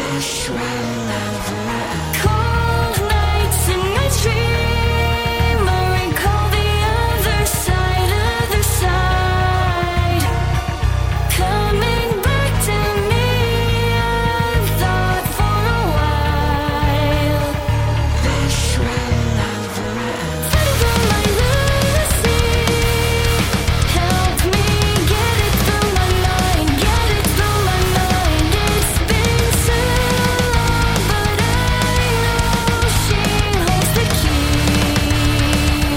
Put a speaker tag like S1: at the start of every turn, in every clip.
S1: Cold nights in my dream, I recall the other side, coming back to me. I've thought for a while. Favor my lunacy, help me get it through my mind, get it through my mind. It's been so long, but I know she holds the key.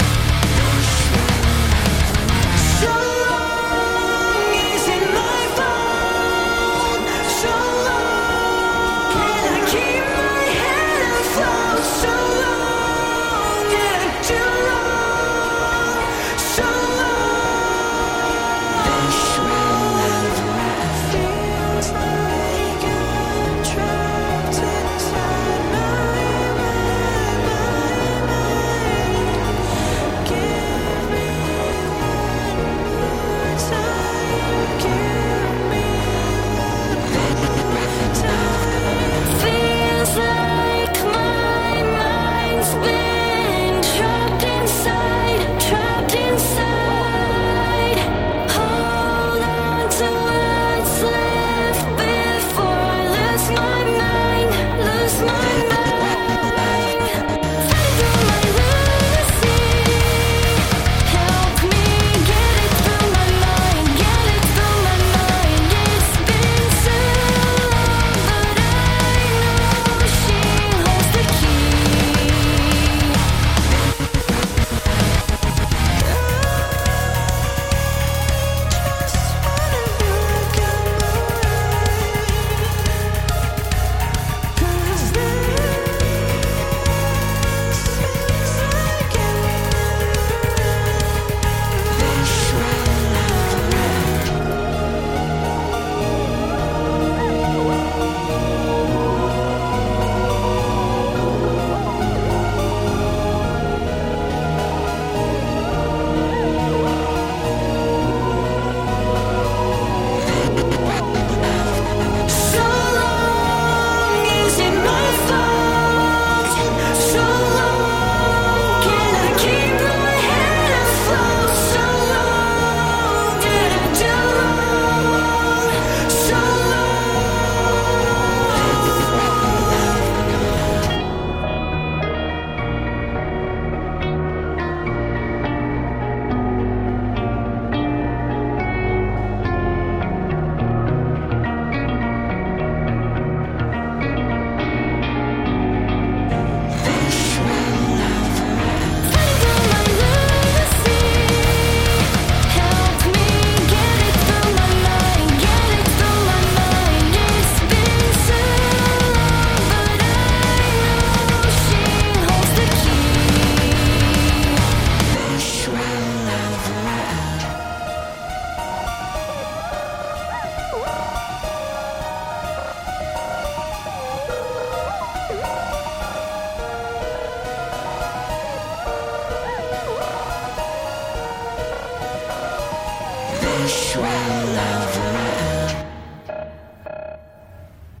S1: So long is it my fault? So long can I keep my head afloat? So long, yeah, too long. So feels like I'm trapped inside my mind. Give me one more time. Give me one more time. Feels like my mind's been trapped inside, trapped inside. Hold on to what's left before I lose my mind, lose my mind. Favor my lunacy, help me get it through my mind, get it through my mind. It's been so long, but I know she holds the key. Just wanna look at cause this seems like so long is it my fault? So long can I keep my head afloat? So long did I do wrong? So favor my lunacy, help me get it through my mind, get it through my mind. It's been so long, but I know she holds the key.
S2: Visual love.